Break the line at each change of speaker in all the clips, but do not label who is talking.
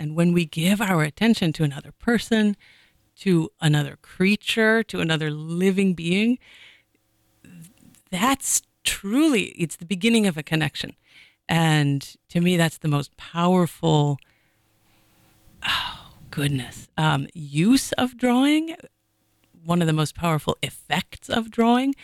And when we give our attention to another person, to another creature, to another living being, that's truly, it's the beginning of a connection. And to me, that's the most powerful, use of drawing. One of the most powerful effects of drawing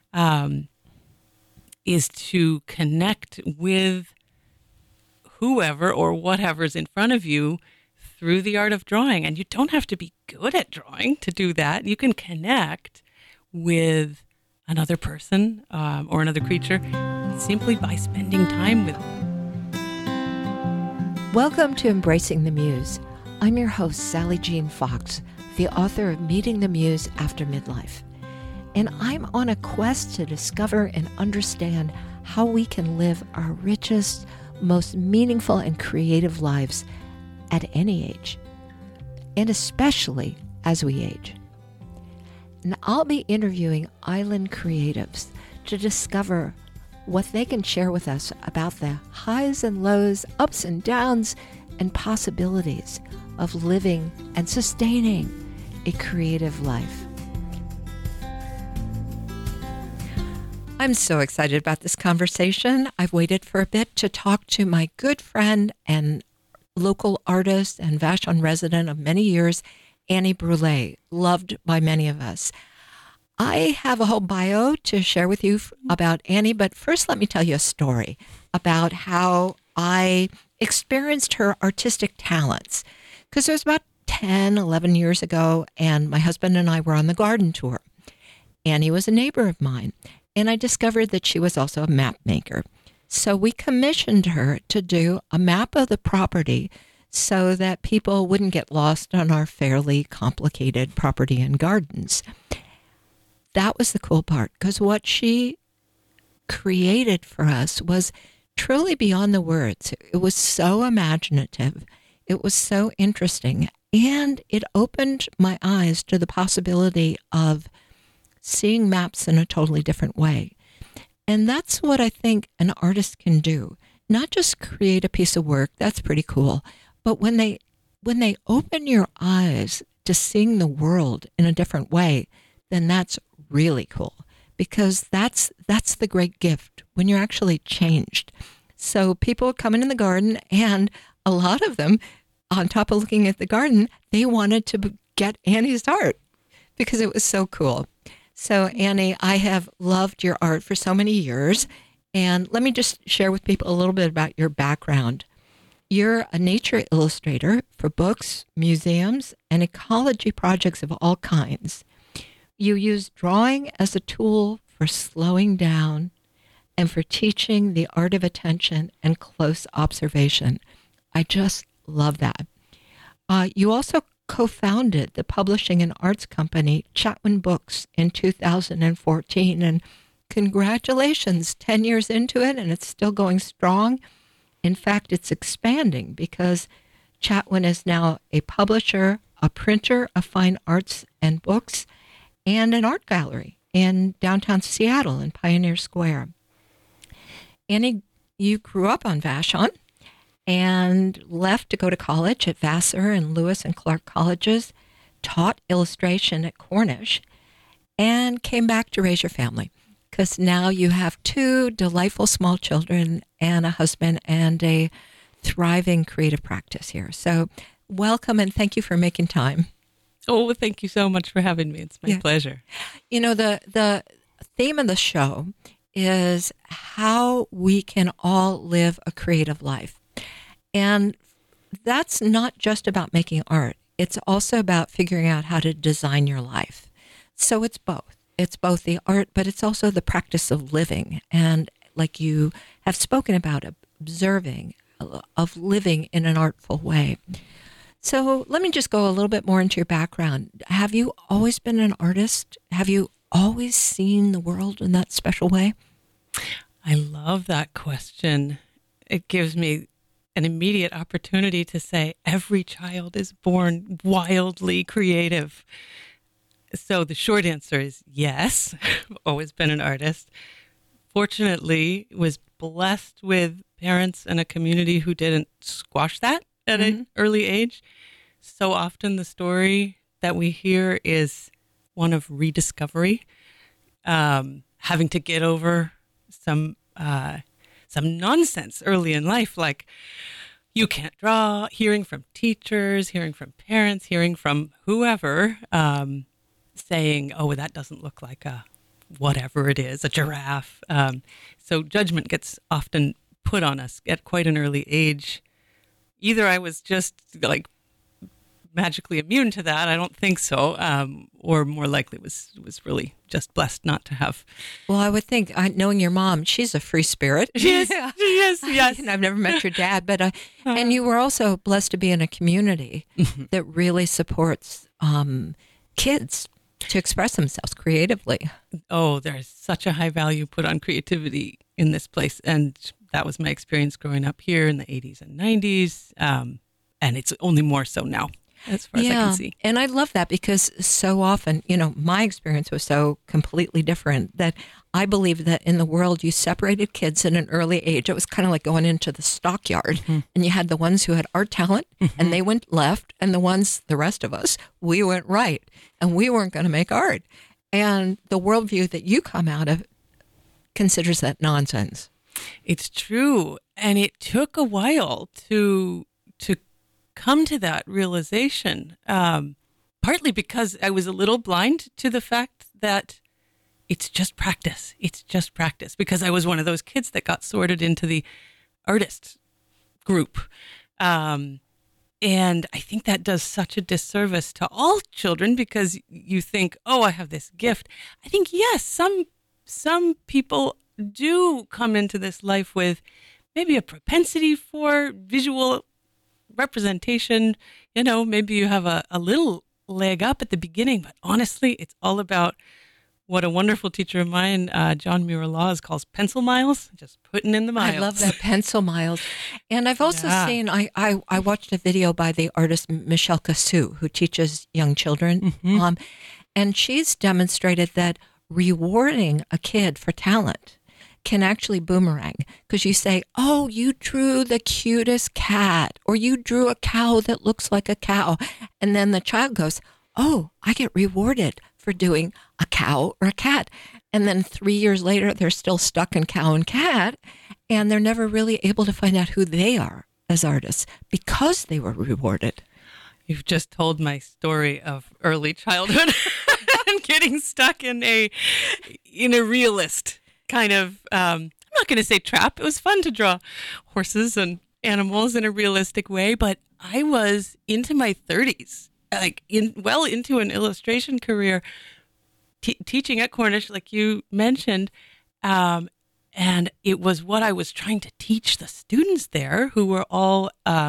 is to connect with whoever or whatever's in front of you through the art of drawing. And you don't have to be good at drawing to do that. You can connect with another person or another creature simply by spending time with them.
Welcome to Embracing the Muse. I'm your host, Sally Jean Fox, the author of Meeting the Muse After Midlife. And I'm on a quest to discover and understand how we can live our richest, most meaningful and creative lives at any age, and especially as we age. And I'll be interviewing island creatives to discover what they can share with us about the highs and lows, ups and downs, and possibilities of living and sustaining a creative life. I'm so excited about this conversation. I've waited for a bit to talk to my good friend and local artist and Vashon resident of many years, Annie Brule, loved by many of us. I have a whole bio to share with you about Annie, but first let me tell you a story about how I experienced her artistic talents. Because it was about 10, 11 years ago, and my husband and I were on the garden tour. Annie was a neighbor of mine, and I discovered that she was also a map maker. So we commissioned her to do a map of the property so that people wouldn't get lost on our fairly complicated property and gardens. That was the cool part, because what she created for us was truly beyond the words. It was so imaginative. It was so interesting. And it opened my eyes to the possibility of seeing maps in a totally different way. And that's what I think an artist can do. Not just create a piece of work, that's pretty cool, but when they open your eyes to seeing the world in a different way, then that's really cool, because that's the great gift when you're actually changed. So people come in the garden, and a lot of them, on top of looking at the garden, they wanted to get Annie's art because it was so cool. So Annie, I have loved your art for so many years. And let me just share with people a little bit about your background. You're a nature illustrator for books, museums, and ecology projects of all kinds. You use drawing as a tool for slowing down and for teaching the art of attention and close observation. I just love that. You also co-founded the publishing and arts company Chatwin Books in 2014, and congratulations, 10 years into it, and it's still going strong. In fact, it's expanding because Chatwin is now a publisher, a printer of fine arts and books, and an art gallery in downtown Seattle in Pioneer Square. Annie, you grew up on Vashon and left to go to college at Vassar and Lewis and Clark colleges, taught illustration at Cornish, and came back to raise your family, because now you have two delightful small children and a husband and a thriving creative practice here. So welcome, and thank you for making time.
Oh, thank you so much for having me. It's my pleasure.
You know, the theme of the show is how we can all live a creative life. And that's not just about making art. It's also about figuring out how to design your life. So it's both. It's both the art, but it's also the practice of living. And like you have spoken about, observing, of living in an artful way. So let me just go a little bit more into your background. Have you always been an artist? Have you always seen the world in that special way?
I love that question. It gives me an immediate opportunity to say every child is born wildly creative. So the short answer is yes. I've always been an artist. Fortunately, was blessed with parents and a community who didn't squash that at an early age. So often the story that we hear is one of rediscovery, having to get over some nonsense early in life, like you can't draw, hearing from teachers, hearing from parents, hearing from whoever, saying, oh, that doesn't look like a whatever it is, a giraffe. So judgment gets often put on us at quite an early age. Either I was just like magically immune to that, I don't think so, or more likely was really just blessed not to have.
Well, I would think, knowing your mom, she's a free spirit.
Yes, yes.
And I've never met your dad, but and you were also blessed to be in a community that really supports kids to express themselves creatively.
Oh, there's such a high value put on creativity in this place, and that was my experience growing up here in the 80s and 90s, and it's only more so now, as far as I can see.
And I love that because so often, my experience was so completely different that I believe that in the world you separated kids at an early age. It was kind of like going into the stockyard, and you had the ones who had art talent and they went left, and the rest of us, we went right, and we weren't going to make art. And the worldview that you come out of considers that nonsense.
It's true. And it took a while to come to that realization, partly because I was a little blind to the fact that it's just practice. It's just practice, because I was one of those kids that got sorted into the artist group. And I think that does such a disservice to all children, because you think, oh, I have this gift. I think, yes, some people do come into this life with maybe a propensity for visual representation. Maybe you have a little leg up at the beginning, but honestly, it's all about what a wonderful teacher of mine, John Muir-Laws, calls pencil miles, just putting in the miles.
I love that, pencil miles. And I've also seen, I watched a video by the artist Michelle Cassou, who teaches young children. And she's demonstrated that rewarding a kid for talent can actually boomerang, because you say, oh, you drew the cutest cat, or you drew a cow that looks like a cow. And then the child goes, oh, I get rewarded for doing a cow or a cat. And then 3 years later, they're still stuck in cow and cat, and they're never really able to find out who they are as artists because they were rewarded.
You've just told my story of early childhood and getting stuck in a realist kind of, I'm not going to say trap. It was fun to draw horses and animals in a realistic way, but I was into my 30s, into an illustration career, teaching at Cornish, like you mentioned, and it was what I was trying to teach the students there, who were all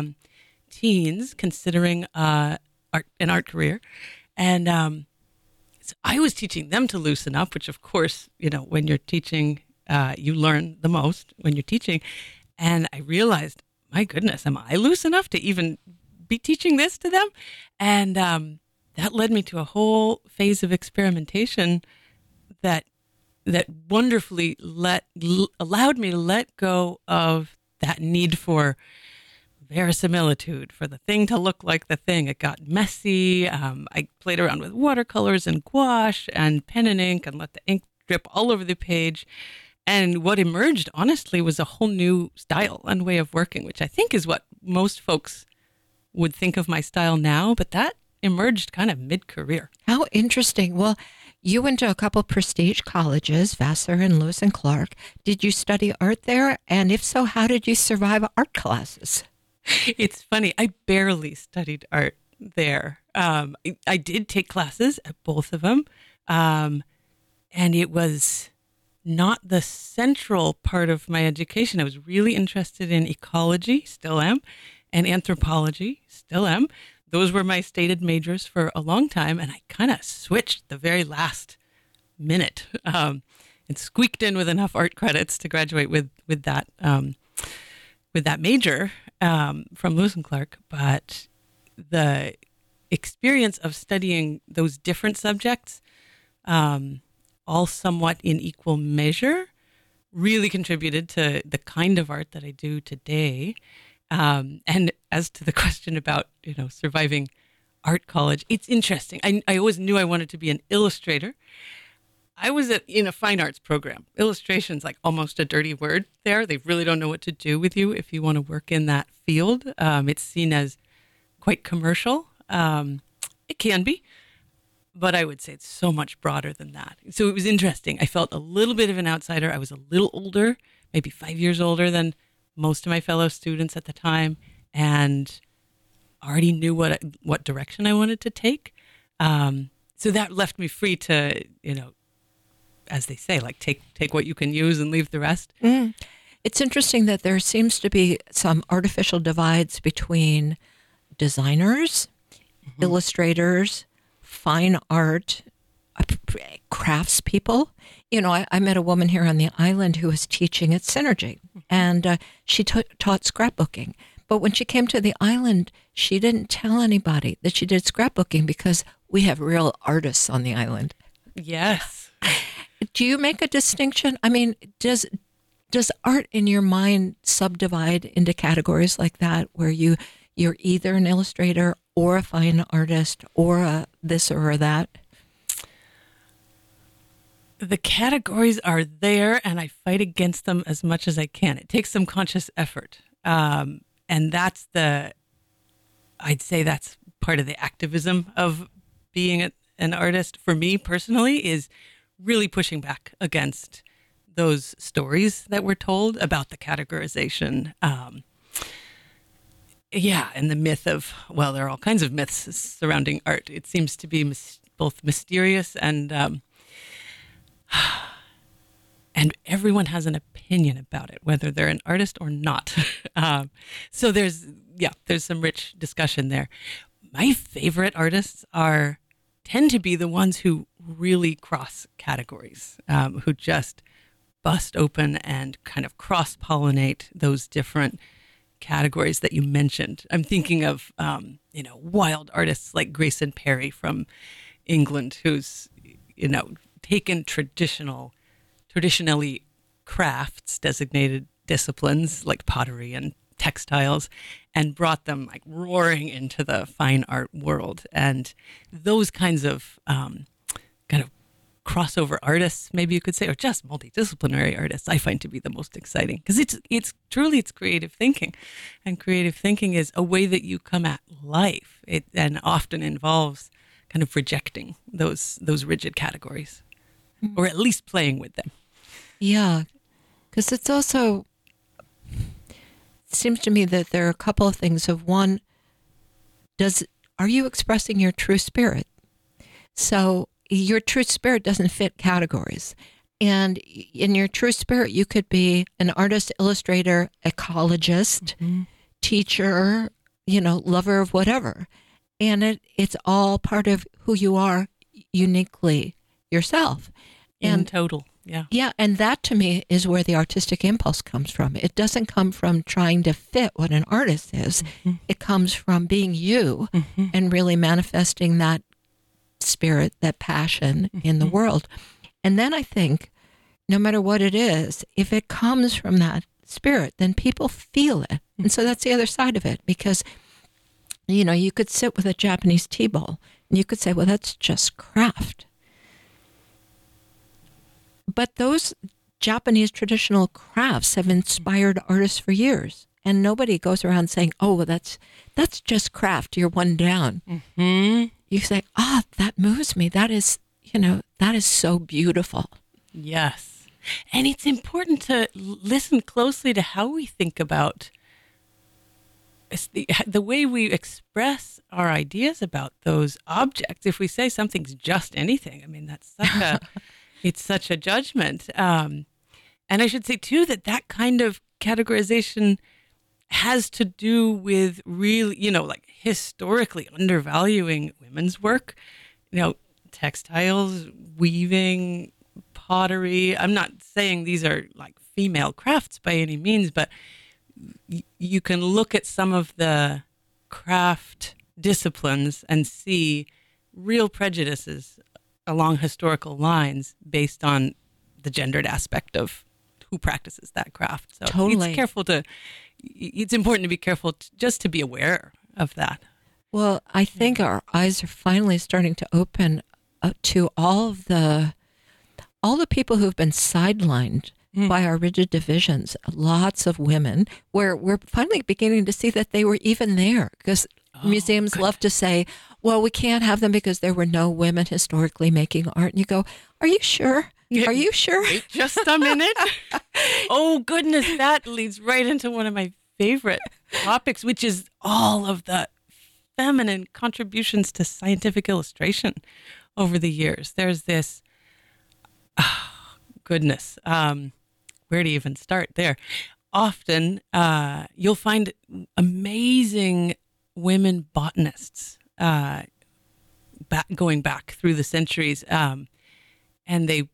teens considering an art career, and so I was teaching them to loosen up, which of course, when you're teaching, you learn the most when you're teaching. And I realized, my goodness, am I loose enough to even be teaching this to them? And that led me to a whole phase of experimentation that wonderfully allowed me to let go of that need for verisimilitude, for the thing to look like the thing. It got messy. I played around with watercolors and gouache and pen and ink and let the ink drip all over the page. And what emerged, honestly, was a whole new style and way of working, which I think is what most folks would think of my style now. But that emerged kind of mid-career.
How interesting. Well, you went to a couple prestige colleges, Vassar and Lewis and Clark. Did you study art there? And if so, how did you survive art classes?
It's funny. I barely studied art there. I did take classes at both of them. And it was not the central part of my education. I was really interested in ecology, still am, and anthropology, still am. Those were my stated majors for a long time. And I kind of switched the very last minute and squeaked in with enough art credits to graduate with that major from Lewis and Clark. But the experience of studying those different subjects, all somewhat in equal measure, really contributed to the kind of art that I do today. And as to the question about, surviving art college, it's interesting. I always knew I wanted to be an illustrator. I was in a fine arts program. Illustration's like almost a dirty word there. They really don't know what to do with you if you want to work in that field. It's seen as quite commercial. It can be, but I would say it's so much broader than that. So it was interesting. I felt a little bit of an outsider. I was a little older, maybe 5 years older than most of my fellow students at the time, and already knew what direction I wanted to take. So that left me free to, as they say, like take what you can use and leave the rest.
Mm. It's interesting that there seems to be some artificial divides between designers, illustrators, fine art, craftspeople. I met a woman here on the island who was teaching at Synergy, and she taught scrapbooking. But when she came to the island, she didn't tell anybody that she did scrapbooking because we have real artists on the island.
Yes.
Do you make a distinction? I mean, does art in your mind subdivide into categories like that, where you're either an illustrator or a fine artist or a this or a that?
The categories are there, and I fight against them as much as I can. It takes some conscious effort. And I'd say that's part of the activism of being an artist for me personally, is really pushing back against those stories that were told about the categorization. And the myth of, there are all kinds of myths surrounding art. It seems to be both mysterious and everyone has an opinion about it, whether they're an artist or not. So there's some rich discussion there. My favorite artists tend to be the ones who really cross categories, who just bust open and kind of cross-pollinate those different categories that you mentioned. I'm thinking of, wild artists like Grayson Perry from England, who's, taken traditionally crafts, designated disciplines like pottery and textiles, and brought them like roaring into the fine art world. And those kinds of kind of crossover artists, maybe you could say, or just multidisciplinary artists, I find to be the most exciting, because it's truly creative thinking, and creative thinking is a way that you come at life. And often involves kind of rejecting those rigid categories, or at least playing with them.
Yeah, because it seems to me that there are a couple of things. Of one, are you expressing your true spirit? So your true spirit doesn't fit categories. And in your true spirit, you could be an artist, illustrator, ecologist, teacher, lover of whatever. And it's all part of who you are uniquely yourself.
In total, yeah.
Yeah, and that to me is where the artistic impulse comes from. It doesn't come from trying to fit what an artist is. It comes from being you and really manifesting that spirit, that passion in the world. And then I think, no matter what it is, if it comes from that spirit, then people feel it. And so that's the other side of it, because, you could sit with a Japanese tea bowl and you could say, well, that's just craft. But those Japanese traditional crafts have inspired artists for years. And nobody goes around saying, oh, well, that's just craft. You're one down. You say, that moves me. That is so beautiful.
Yes. And it's important to listen closely to how we think about the way we express our ideas about those objects. If we say something's just anything, I mean, that's such a judgment. And I should say, too, that kind of categorization has to do with really, historically undervaluing women's work, textiles, weaving, pottery. I'm not saying these are like female crafts by any means, but you can look at some of the craft disciplines and see real prejudices along historical lines based on the gendered aspect of who practices that craft. So
totally.
it's careful to, it's important to be careful just to be aware of that.
Well, I think our eyes are finally starting to open to all the people who've been sidelined by our rigid divisions. Lots of women, where we're finally beginning to see that they were even there, because museums love to say, well, we can't have them because there were no women historically making art. And you go, are you sure? Are you sure?
Wait just a minute. Oh, goodness. That leads right into one of my favorite topics, which is all of the feminine contributions to scientific illustration over the years. There's this, goodness, where to even start there? Often you'll find amazing women botanists going back through the centuries, and they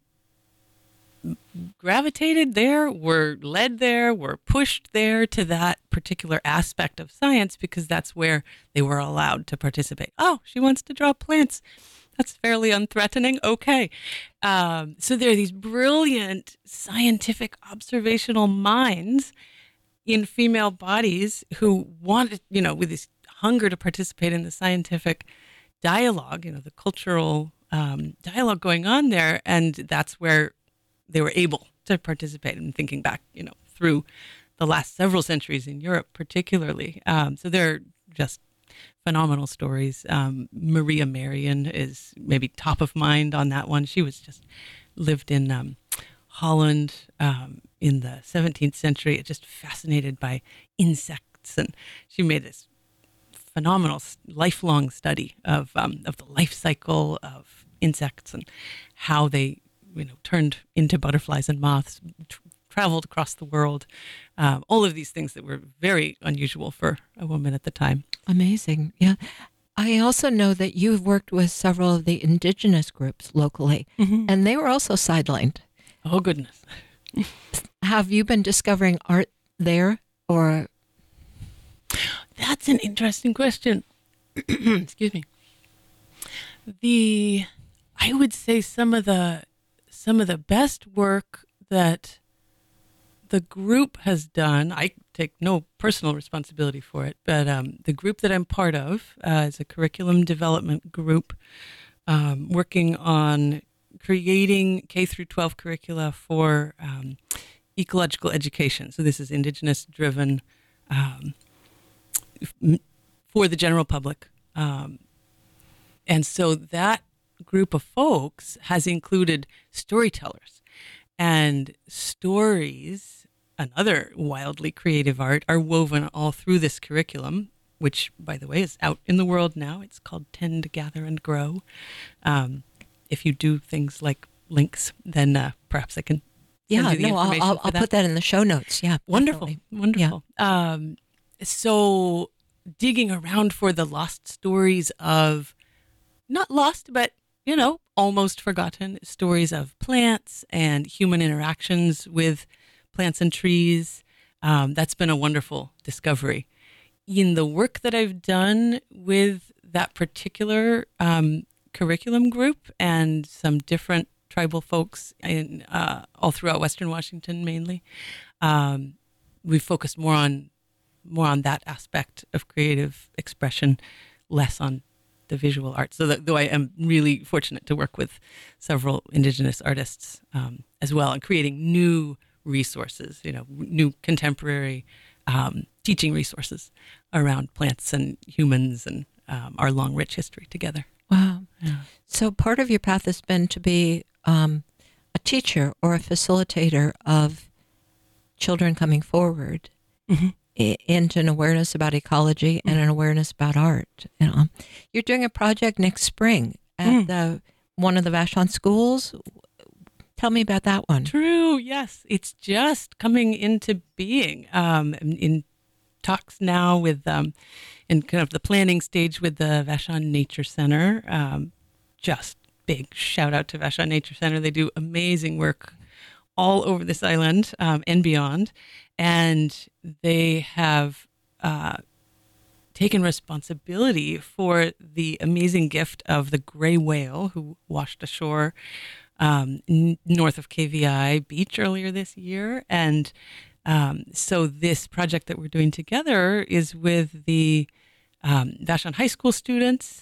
gravitated there, were led there, were pushed there to that particular aspect of science because that's where they were allowed to participate. Oh, she wants to draw plants. That's fairly unthreatening. Okay. So there are these brilliant scientific observational minds in female bodies who wanted, with this hunger to participate in the scientific dialogue, the cultural dialogue going on there. And that's where they were able to participate in thinking back, through the last several centuries in Europe, particularly. So they're just phenomenal stories. Maria Marion is maybe top of mind on that one. She was just lived in Holland in the 17th century, just fascinated by insects. And she made this phenomenal lifelong study of the life cycle of insects and how they turned into butterflies and moths, traveled across the world. All of these things that were very unusual for a woman at the time.
Amazing. Yeah. I also know that you've worked with several of the indigenous groups locally, and they were also sidelined.
Oh, goodness.
Have you been discovering art there, or?
That's an interesting question. Excuse me. I would say some of the best work that the group has done, I take no personal responsibility for it, but the group that I'm part of is a curriculum development group working on creating K through 12 curricula for ecological education. So this is Indigenous driven for the general public. And so that group of folks has included storytellers, and stories, another wildly creative art, are woven all through this curriculum, which, by the way, is out in the world now. It's called Tend, Gather, and Grow. If you do things like links, then perhaps I can send you the information
I'll
for that.
put that in the show notes. Yeah,
Wonderful,
definitely.
wonderful.
Yeah.
So digging around for the lost stories of, not lost, but almost forgotten stories of plants and human interactions with plants and trees. That's been a wonderful discovery. In the work that I've done with that particular curriculum group and some different tribal folks in all throughout Western Washington, mainly, we've focused more on that aspect of creative expression, less on the visual art. So though I am really fortunate to work with several Indigenous artists as well, and creating new resources, new contemporary teaching resources around plants and humans and our long, rich history together.
Wow.
Yeah.
So part of your path has been to be a teacher or a facilitator of children coming forward into an awareness about ecology and an awareness about art. You're doing a project next spring at one of the Vashon schools. Tell me about that one.
True. Yes, it's just coming into being. In talks now with in kind of the planning stage with the Vashon Nature Center. Just big shout out to Vashon Nature Center. They do amazing work all over this island and beyond. And they have taken responsibility for the amazing gift of the gray whale who washed ashore north of KVI Beach earlier this year. And So this project that we're doing together is with the Vashon High School students,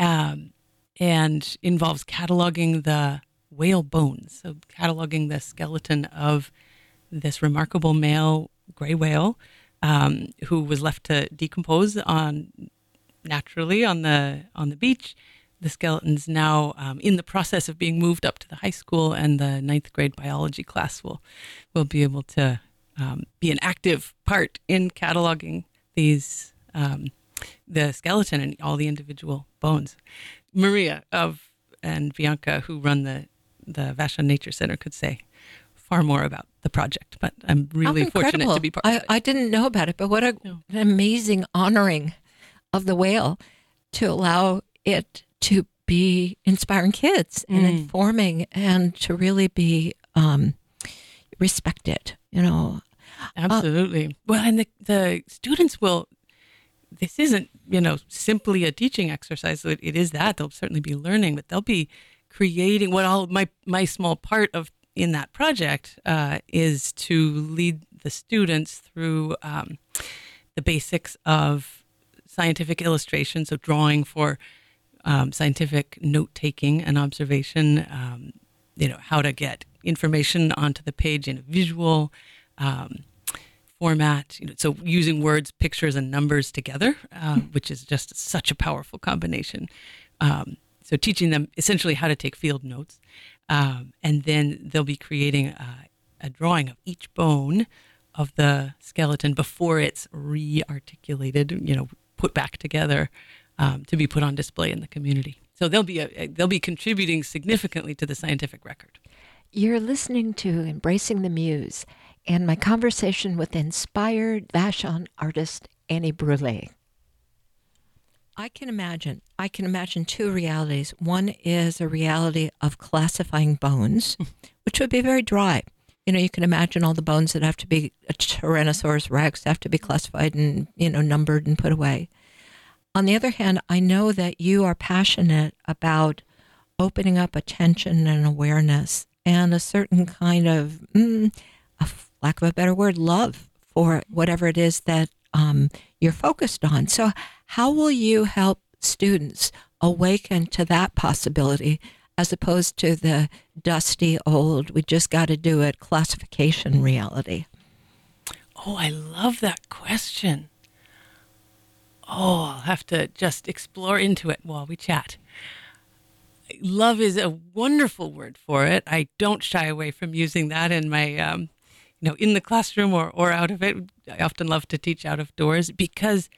and involves cataloging the whale bones. So cataloging the skeleton of this remarkable male gray whale who was left to decompose naturally on the beach. The skeleton's now in the process of being moved up to the high school, and the 9th grade biology class will be able to be an active part in cataloging these the skeleton and all the individual bones. Maria and Bianca, who run the Vashon Nature Center, could say far more about the project, but I'm really fortunate to be part of it.
I didn't know about it, but what an amazing honoring of the whale to allow it to be inspiring kids and informing, and to really be respected,
Absolutely. Well, and the students will, this isn't, simply a teaching exercise. So it is that. They'll certainly be learning, but they'll be creating my small part of in that project is to lead the students through the basics of scientific illustration, so drawing for scientific note-taking and observation, how to get information onto the page in a visual format, so using words, pictures, and numbers together, which is just such a powerful combination. So teaching them essentially how to take field notes. And then they'll be creating a drawing of each bone of the skeleton before it's re-articulated, put back together to be put on display in the community. So they'll be contributing significantly to the scientific record.
You're listening to Embracing the Muse and my conversation with inspired Vashon artist Annie Brule. I can imagine two realities. One is a reality of classifying bones, which would be very dry. You can imagine all the bones that have to be, a Tyrannosaurus Rex have to be classified and, numbered and put away. On the other hand, I know that you are passionate about opening up attention and awareness and a certain kind of, lack of a better word, love for whatever it is that you're focused on. So how will you help students awaken to that possibility as opposed to the dusty old, we just got to do it, classification reality?
Oh, I love that question. Oh, I'll have to just explore into it while we chat. Love is a wonderful word for it. I don't shy away from using that in my, in the classroom or out of it. I often love to teach out of doors because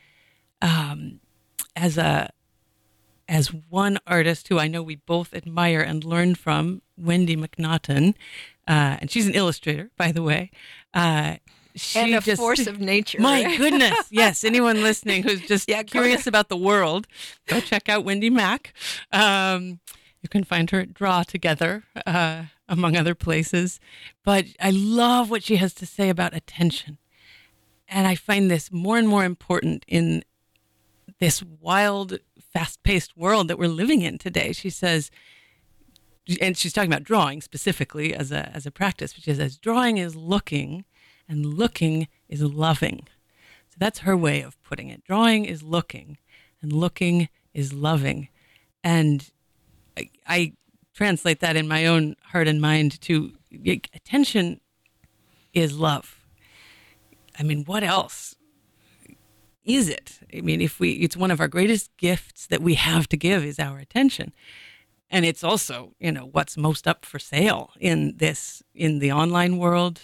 as one artist who I know we both admire and learn from, Wendy McNaughton, and she's an illustrator, by the way.
And a force of nature.
My goodness. Yes. Anyone listening who's just curious about the world, go check out Wendy Mac. You can find her at Draw Together, among other places. But I love what she has to say about attention. And I find this more and more important in this wild, fast-paced world that we're living in today. She says, and she's talking about drawing specifically as a practice, but she says, drawing is looking, and looking is loving. So that's her way of putting it. Drawing is looking, and looking is loving. And I translate that in my own heart and mind to attention is love. I mean, what else is it? I mean, it's one of our greatest gifts that we have to give is our attention. And it's also, what's most up for sale in the online world,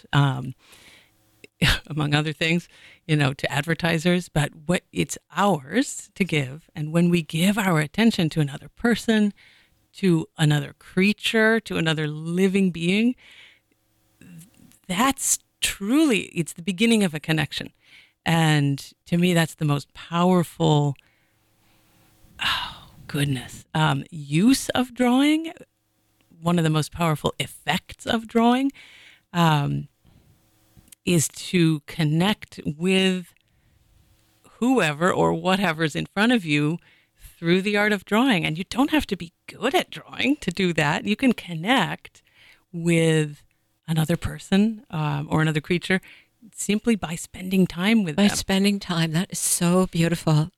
among other things, to advertisers, but it's ours to give. And when we give our attention to another person, to another creature, to another living being, that's truly, it's the beginning of a connection. And to me, that's the most powerful, use of drawing. One of the most powerful effects of drawing is to connect with whoever or whatever's in front of you through the art of drawing. And you don't have to be good at drawing to do that. You can connect with another person or another creature simply by spending time with
By
them.
spending time. That is so beautiful.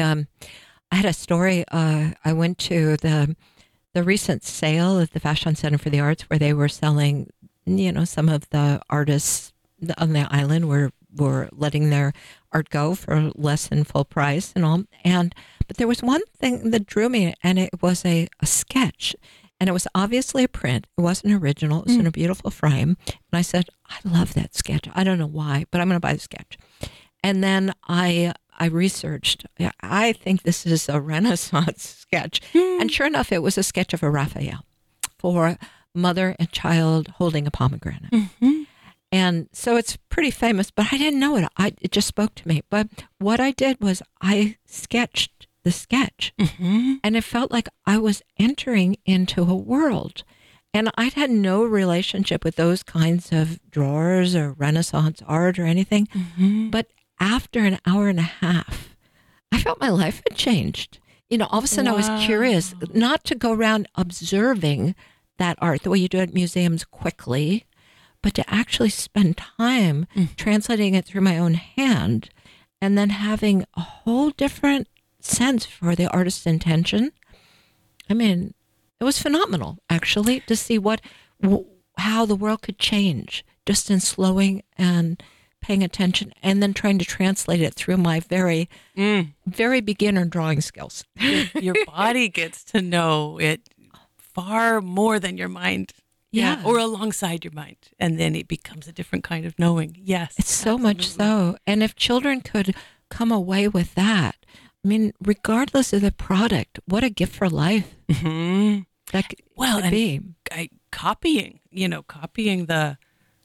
I had a story. I went to the recent sale at the Vashon Center for the Arts, where they were selling, some of the artists on the island were letting their art go for less than full price and all. But there was one thing that drew me, and it was a sketch. And it was obviously a print. It wasn't original. It was in a beautiful frame. And I said, I love that sketch. I don't know why, but I'm going to buy the sketch. And then I researched. I think this is a Renaissance sketch. And sure enough, it was a sketch of a Raphael for mother and child holding a pomegranate. And so it's pretty famous, but I didn't know it. It just spoke to me. But what I did was I sketched the sketch. And it felt like I was entering into a world. And I'd had no relationship with those kinds of drawers or Renaissance art or anything. But after an hour and a half, I felt my life had changed. All of a sudden I was curious, not to go around observing that art the way you do at museums quickly, but to actually spend time translating it through my own hand and then having a whole different sense for the artist's intention. I mean, it was phenomenal, actually, to see how the world could change just in slowing and paying attention, and then trying to translate it through my very, very beginner drawing skills.
Your body gets to know it far more than your mind.
Yeah.
Or alongside your mind. And then it becomes a different kind of knowing. Yes.
It's so much so. And if children could come away with that, I mean, regardless of the product, what a gift for life that could be.
Copying the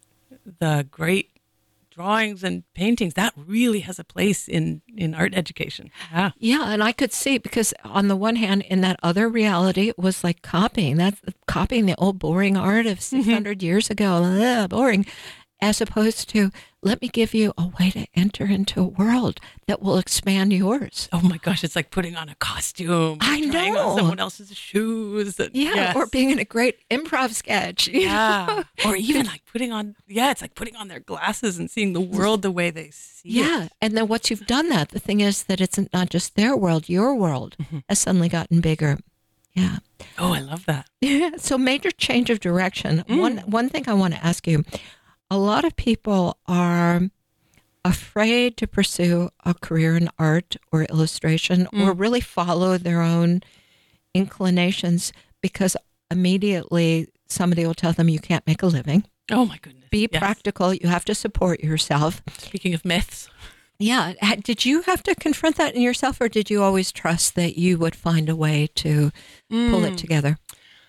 great drawings and paintings, that really has a place in art education.
Yeah, and I could see, because on the one hand, in that other reality, it was like copying. That's copying the old boring art of 600 years ago. Boring. As opposed to, let me give you a way to enter into a world that will expand yours.
Oh my gosh, it's like putting on a costume.
I
trying
know.
on someone else's shoes.
Yeah, or being in a great improv sketch.
Yeah. Or even like it's like putting on their glasses and seeing the world the way they see it.
Yeah, and then once you've done that, the thing is that it's not just their world, your world has suddenly gotten bigger. Yeah.
Oh, I love that.
Yeah. So major change of direction. One thing I want to ask you, a lot of people are afraid to pursue a career in art or illustration or really follow their own inclinations, because immediately somebody will tell them you can't make a living.
Oh my goodness.
Be practical. You have to support yourself.
Speaking of myths.
Yeah. Did you have to confront that in yourself, or did you always trust that you would find a way to pull it together?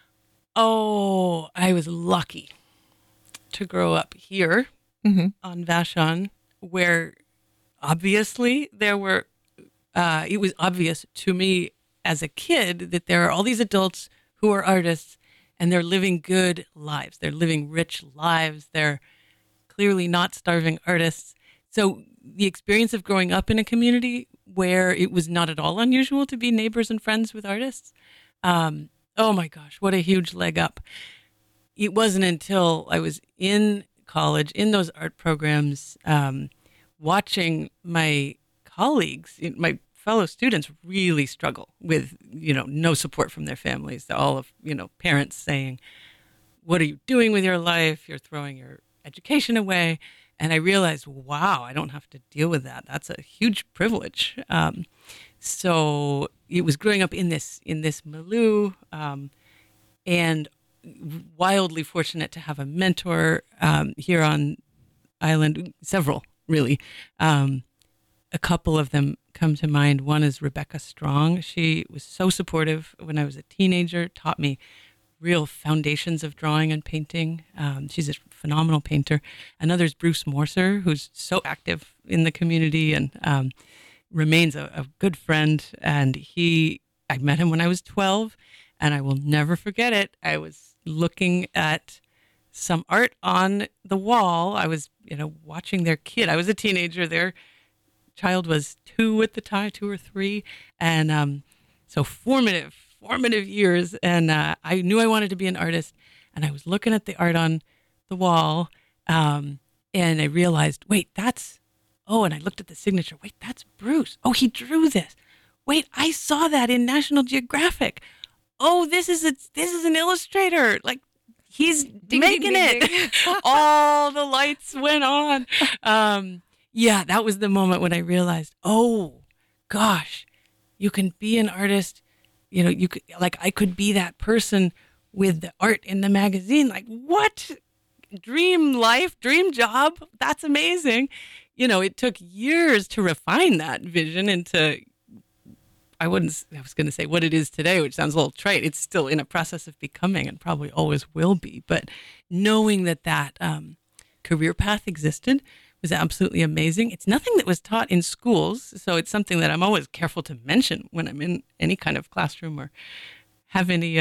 Oh, I was lucky to grow up here on Vashon, where obviously there were, it was obvious to me as a kid that there are all these adults who are artists and they're living good lives. They're living rich lives. They're clearly not starving artists. So the experience of growing up in a community where it was not at all unusual to be neighbors and friends with artists, oh my gosh, what a huge leg up. It wasn't until I was in college, in those art programs, watching my colleagues, my fellow students really struggle with, no support from their families. All of, parents saying, what are you doing with your life? You're throwing your education away. And I realized, wow, I don't have to deal with that. That's a huge privilege. So it was growing up in this milieu, and wildly fortunate to have a mentor here on island, several really. A couple of them come to mind. One is Rebecca Strong. She was so supportive when I was a teenager, taught me real foundations of drawing and painting. She's a phenomenal painter. Another is Bruce Morser, who's so active in the community and remains a good friend. And I met him when I was 12, and I will never forget it. I was looking at some art on the wall. I was, watching their kid. I was a teenager. Their child was 2 at the time, 2 or 3. And so formative years. And I knew I wanted to be an artist. And I was looking at the art on the wall. And I realized, wait, and I looked at the signature. Wait, that's Bruce. Oh, he drew this. Wait, I saw that in National Geographic. Oh, this is an illustrator. Like, he's making it. Ding. All the lights went on. Yeah, that was the moment when I realized, oh, gosh, you can be an artist. You know, I could be that person with the art in the magazine. Like, what? Dream life, dream job. That's amazing. You know, it took years to refine that vision into, I was going to say what it is today, which sounds a little trite. It's still in a process of becoming and probably always will be. But knowing that career path existed was absolutely amazing. It's nothing that was taught in schools. So it's something that I'm always careful to mention when I'm in any kind of classroom or have any,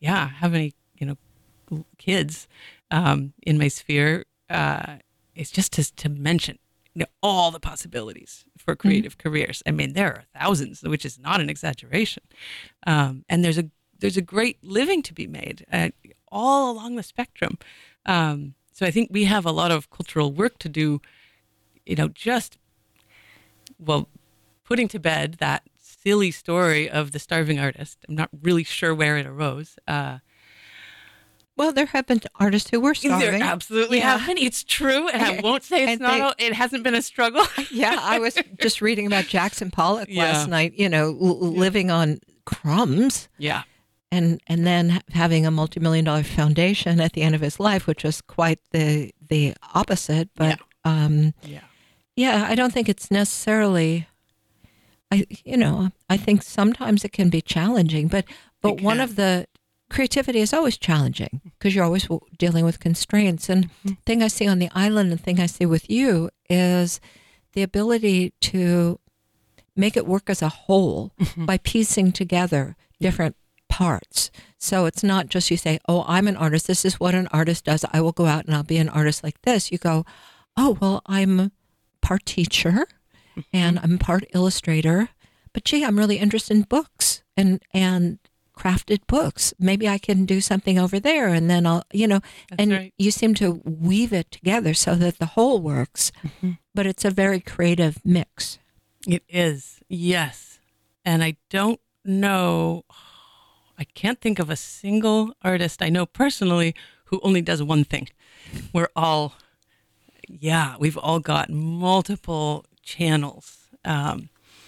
kids in my sphere. It's just to mention all the possibilities for creative careers. I mean, there are thousands, which is not an exaggeration. And there's a great living to be made all along the spectrum. So I think we have a lot of cultural work to do, putting to bed that silly story of the starving artist. I'm not really sure where it arose.
Well, there have been artists who were starving.
There absolutely have been. It's true. And I won't say it hasn't been a struggle.
Yeah, I was just reading about Jackson Pollock last night, living on crumbs.
Yeah.
And then having a multi-million-dollar foundation at the end of his life, which was quite the opposite. But, I don't think it's necessarily, I think sometimes it can be challenging. But one of the creativity is always challenging because you're always dealing with constraints. And the thing I see on the island and the thing I see with you is the ability to make it work as a whole by piecing together different parts. So it's not just you say, oh, I'm an artist. This is what an artist does. I will go out and I'll be an artist like this. You go, oh, well, I'm part teacher and I'm part illustrator, but gee, I'm really interested in books and crafted books. Maybe I can do something over there, and then I'll,
That's right.
You seem to weave it together so that the whole works, but it's a very creative mix.
It is, yes. And I don't know, I can't think of a single artist I know personally who only does one thing. We've all got multiple channels that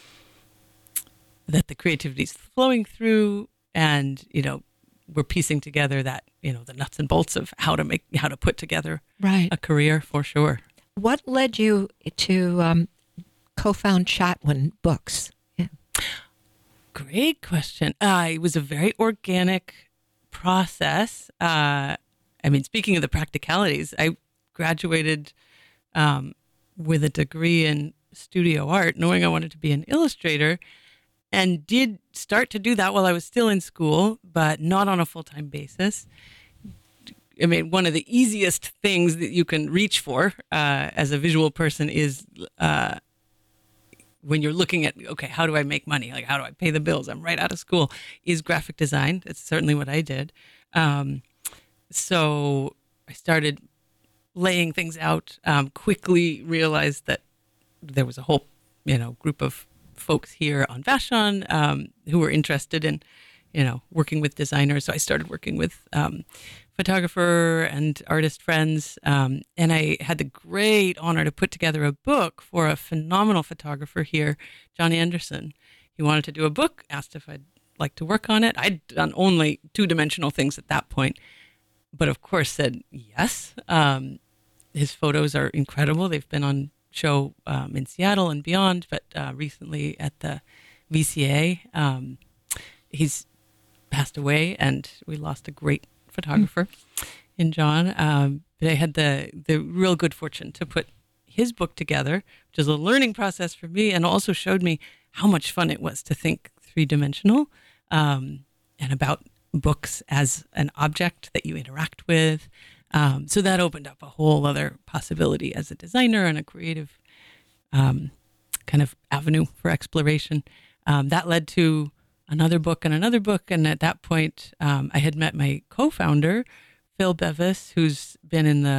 the creativity is flowing through. And, we're piecing together that, the nuts and bolts of how to put together a career for sure.
What led you to co-found Chatwin Books? Yeah.
Great question. It was a very organic process. Speaking of the practicalities, I graduated with a degree in studio art, knowing I wanted to be an illustrator. And did start to do that while I was still in school, but not on a full-time basis. I mean, one of the easiest things that you can reach for as a visual person is when you're looking at, okay, how do I make money? Like, how do I pay the bills? I'm right out of school. Is graphic design. That's certainly what I did. So I started laying things out, quickly realized that there was a whole, group of folks here on Vashon who were interested in, working with designers. So I started working with photographer and artist friends. And I had the great honor to put together a book for a phenomenal photographer here, John Anderson. He wanted to do a book, asked if I'd like to work on it. I'd done only two-dimensional things at that point, but of course said yes. His photos are incredible. They've been on show in Seattle and beyond, but recently at the VCA. He's passed away, and we lost a great photographer in John. But I had the real good fortune to put his book together, which is a learning process for me, and also showed me how much fun it was to think three-dimensional and about books as an object that you interact with. So that opened up a whole other possibility as a designer and a creative kind of avenue for exploration. That led to another book. And at that point, I had met my co-founder, Phil Bevis, who's been in the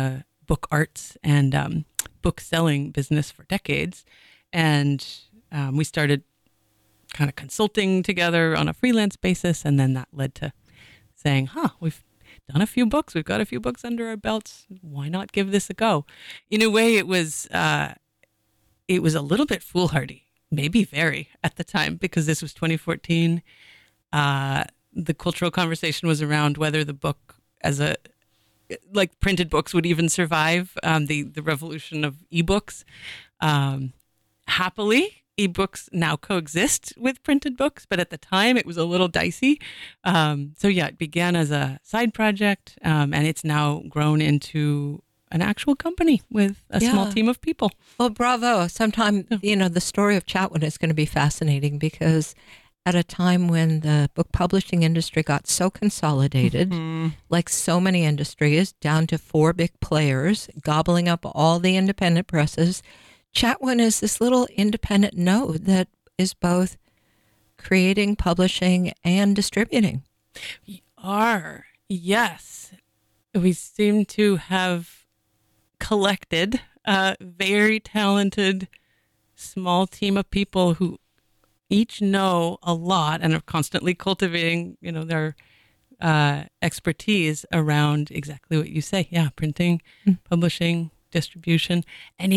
book arts and book selling business for decades. And we started kind of consulting together on a freelance basis. And then that led to saying, we've done a few books. We've got a few books under our belts. Why not give this a go? In a way, it was a little bit foolhardy, maybe very at the time, because this was 2014. The cultural conversation was around whether the book like printed books would even survive the revolution of ebooks. Happily, ebooks now coexist with printed books, but at the time it was a little dicey. So yeah, it began as a side project, and it's now grown into an actual company with a small team of people.
Well, bravo. Sometime, the story of Chatwin is going to be fascinating, because at a time when the book publishing industry got so consolidated, like so many industries, down to 4 big players gobbling up all the independent presses, Chatwin is this little independent node that is both creating, publishing, and distributing.
We are, yes. We seem to have collected a very talented small team of people who each know a lot and are constantly cultivating, their expertise around exactly what you say. Yeah, printing, publishing, distribution, and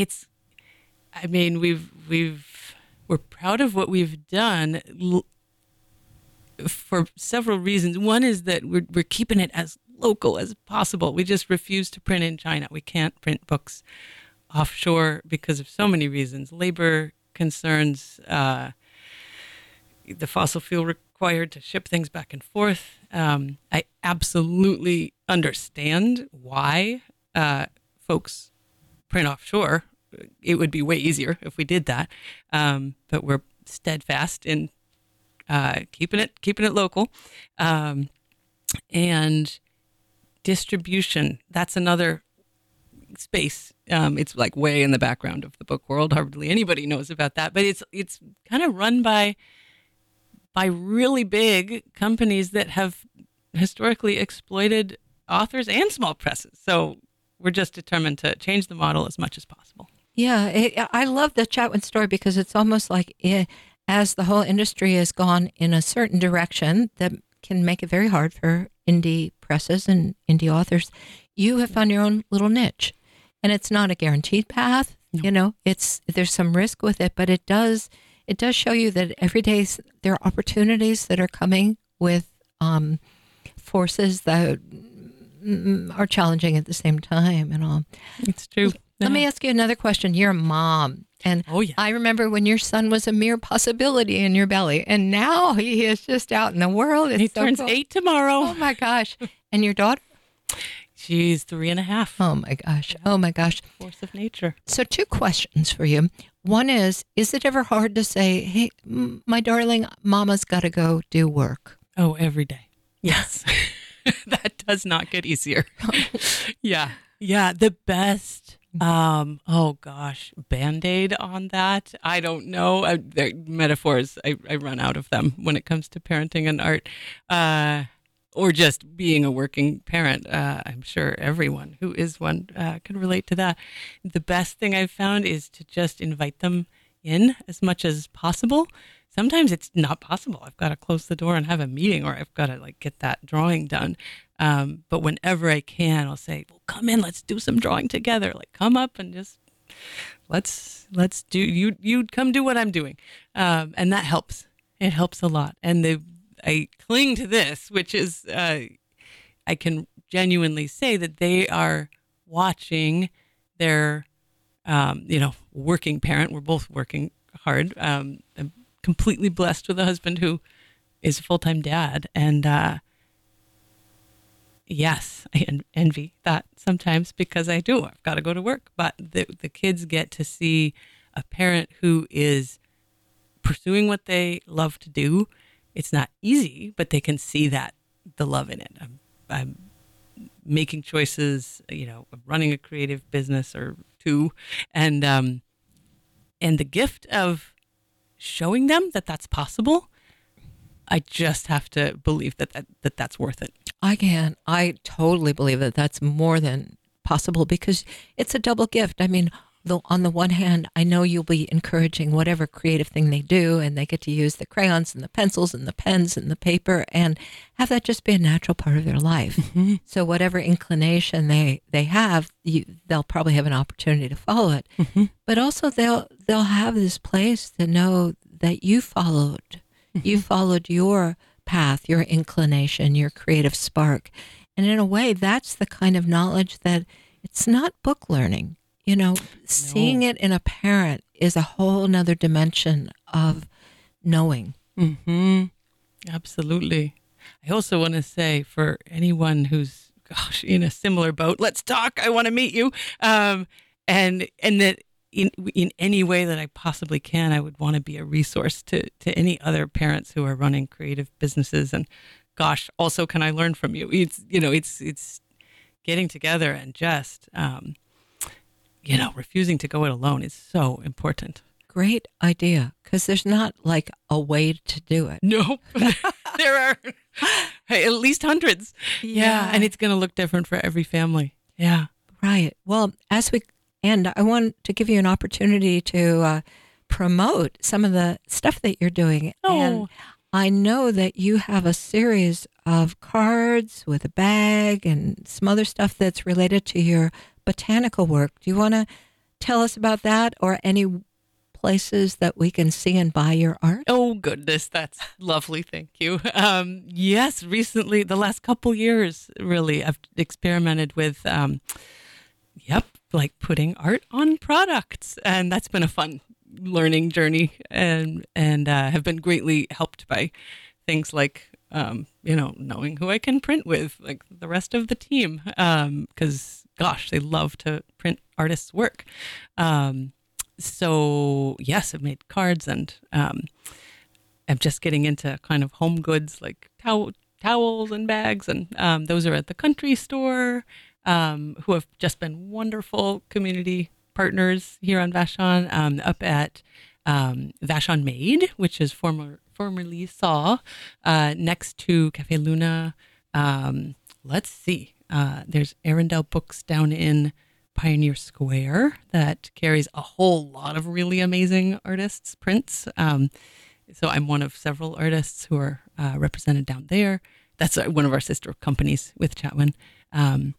we're proud of what we've done for several reasons. One is that we're keeping it as local as possible. We just refuse to print in China. We can't print books offshore because of so many reasons: labor concerns, the fossil fuel required to ship things back and forth. I absolutely understand why folks print offshore. It would be way easier if we did that, but we're steadfast in keeping it local. And distribution, that's another space. It's like way in the background of the book world. Hardly anybody knows about that, but it's kind of run by really big companies that have historically exploited authors and small presses. So we're just determined to change the model as much as possible.
Yeah, I love the Chatwin story, because it's almost like as the whole industry has gone in a certain direction that can make it very hard for indie presses and indie authors, you have found your own little niche. And it's not a guaranteed path. No. There's some risk with it, but it does show you that every day there are opportunities that are coming with forces that are challenging at the same time and all.
It's true.
Let me ask you another question. You're a mom. And I remember when your son was a mere possibility in your belly, and now he is just out in the world.
He turns 8 tomorrow.
Oh my gosh. And your daughter?
She's 3.5.
Oh my gosh. Oh my gosh.
Force of nature.
So 2 questions for you. One is it ever hard to say, hey, my darling, mama's got to go do work?
Oh, every day. Yes. That does not get easier. Yeah. The best. Oh gosh, Band-Aid on that. I don't know. Metaphors, I run out of them when it comes to parenting and art, or just being a working parent. I'm sure everyone who is one can relate to that. The best thing I've found is to just invite them in as much as possible. Sometimes it's not possible. I've got to close the door and have a meeting, or I've got to get that drawing done. But whenever I can, I'll say, well, come in, let's do some drawing together. Come up and just let's do, you come do what I'm doing. And that helps. It helps a lot. And I cling to this, which is, I can genuinely say that they are watching their, working parent. We're both working hard. I'm completely blessed with a husband who is a full-time dad. And, yes, I envy that sometimes, because I do. I've got to go to work. But the kids get to see a parent who is pursuing what they love to do. It's not easy, but they can see the love in it. I'm making choices, running a creative business or 2, and the gift of showing them that that's possible. I just have to believe that that's worth it.
I totally believe that that's more than possible because it's a double gift. I mean, on the one hand, I know you'll be encouraging whatever creative thing they do, and they get to use the crayons and the pencils and the pens and the paper and have that just be a natural part of their life.
Mm-hmm.
So whatever inclination they have, they'll probably have an opportunity to follow it.
Mm-hmm.
But also they'll have this place to know that you followed. Mm-hmm. You followed your path, your inclination, your creative spark. And in a way, that's the kind of knowledge that it's not book learning. You know, seeing it in a parent is a whole nother dimension of knowing.
Mm-hmm. Absolutely. I also want to say for anyone who's, in a similar boat, let's talk. I want to meet you. And that in any way that I possibly can, I would want to be a resource to any other parents who are running creative businesses. And gosh, also, can I learn from you? It's getting together and just, refusing to go it alone is so important.
Great idea, because there's not like a way to do it.
No, there are at least hundreds. Yeah. And it's going to look different for every family. Yeah.
Right. Well, as we end, I want to give you an opportunity to promote some of the stuff that you're doing.
Oh.
And I know that you have a series of cards with a bag and some other stuff that's related to your botanical work. Do you want to tell us about that, or any places that we can see and buy your art?
Oh, goodness. That's lovely. Thank you. Yes, recently, the last couple years, really, I've experimented with, like putting art on products. And that's been a fun learning journey, and have been greatly helped by things like, knowing who I can print with, like the rest of the team, because gosh, they love to print artists' work. So yes, I've made cards, and I'm just getting into kind of home goods like towels and bags, and those are at the Country Store, who have just been wonderful community partners here on Vashon, up at Vashon Made, which is formerly Saw, next to Cafe Luna. Let's see. There's Arundel Books down in Pioneer Square that carries a whole lot of really amazing artists' prints. So I'm one of several artists who are represented down there. That's one of our sister companies with Chatwin. And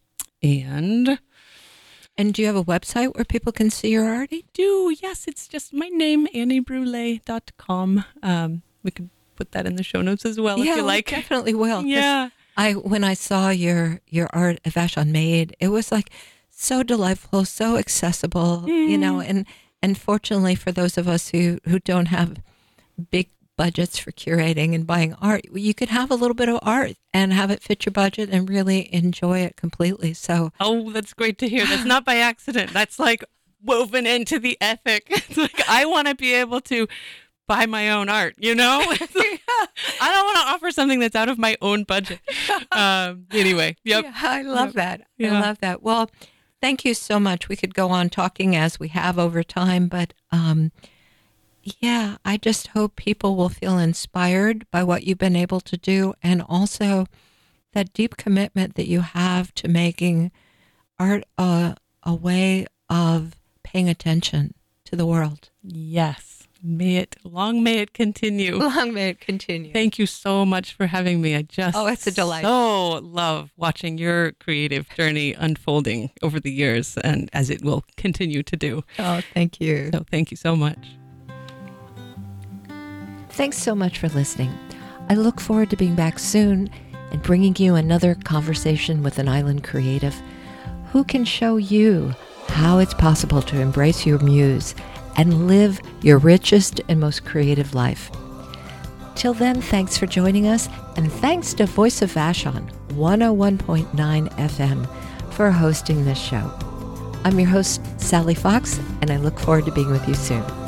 do you have a website where people can see your art?
Yes, it's just my name, AnnieBrule.com. We could put that in the show notes as well, if you like.
Yeah, definitely will.
Yeah.
When I saw your art at Vashon Made, it was like so delightful, so accessible, and fortunately for those of us who don't have big budgets for curating and buying art, you could have a little bit of art and have it fit your budget and really enjoy it completely. So,
oh, that's great to hear. That's not by accident. That's like woven into the ethic. It's like, I want to be able to buy my own art, I don't want to offer something that's out of my own budget. Anyway, yep.
Yeah, I love that.
Yeah.
I love that. Well, thank you so much. We could go on talking as we have over time, but I just hope people will feel inspired by what you've been able to do, and also that deep commitment that you have to making art a way of paying attention to the world.
Yes. May it continue.
Long may it continue.
Thank you so much for having me. I just
it's a delight.
So love watching your creative journey unfolding over the years, and as it will continue to do.
Oh, thank you.
So thank you so much.
Thanks so much for listening. I look forward to being back soon and bringing you another conversation with an island creative who can show you how it's possible to embrace your muse and live your richest and most creative life. Till then, thanks for joining us, and thanks to Voice of Vashon, 101.9 FM, for hosting this show. I'm your host, Sally Fox, and I look forward to being with you soon.